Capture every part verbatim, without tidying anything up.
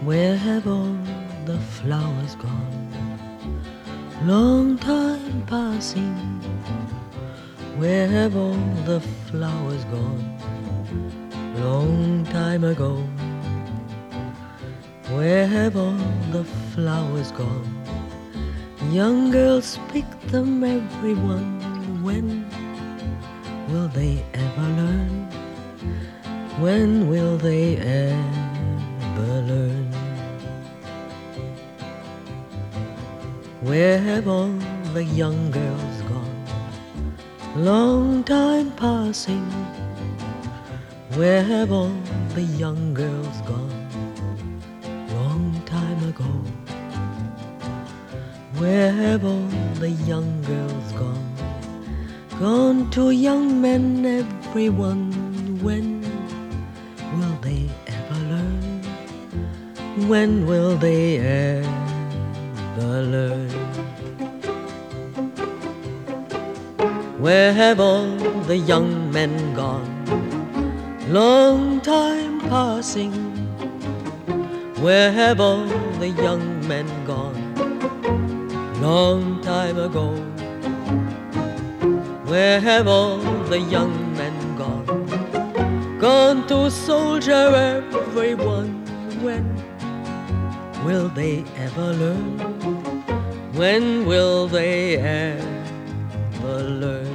Where have all the flowers gone? Long time passing. Where have all the flowers gone? Long time ago. Where have all the flowers gone? Young girls pick them, everyone. When will they ever learn? When will they ever learn? Where have all the young girls gone? Long time passing. Where have all the young girls gone? Long time ago. Where have all the young girls gone? Gone to young men, everyone. When will they ever learn? When will they ever learn? Where have all the young men gone? Long time passing. Where have all the young men gone? Long time ago. Where have all the young men gone? Gone to soldier, everyone. When will they ever learn? When will they ever learn?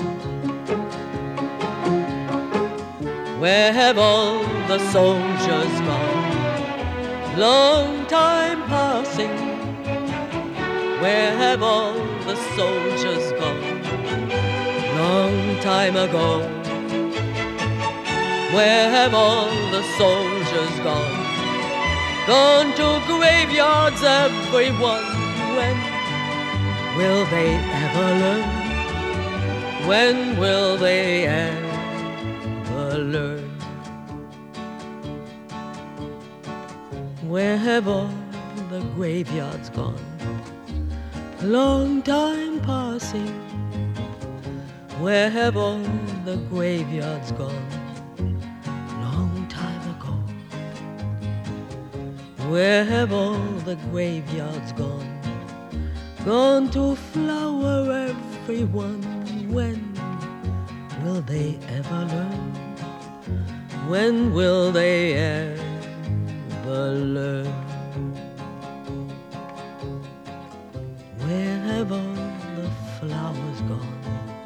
Where have all the soldiers gone? Long time passing. Where have all the soldiers gone? Long time ago. Where have all the soldiers gone? Gone to graveyards, everyone. When will they ever learn? When will they ever learn? Where have all the graveyards gone? Long time passing. Where have all the graveyards gone? Long time ago. Where have all the graveyards gone? Gone to flower, everyone. When will they ever learn? When will they ever learn? Where have all the flowers gone?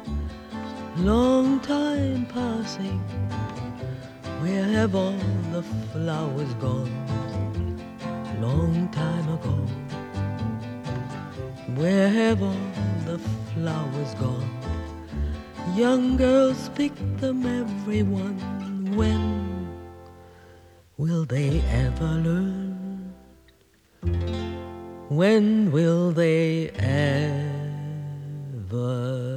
Long time passing. Where have all the flowers gone? Long time ago. Where have all the flowers gone? Young girls pick them, everyone. When will they ever learn? When will they ever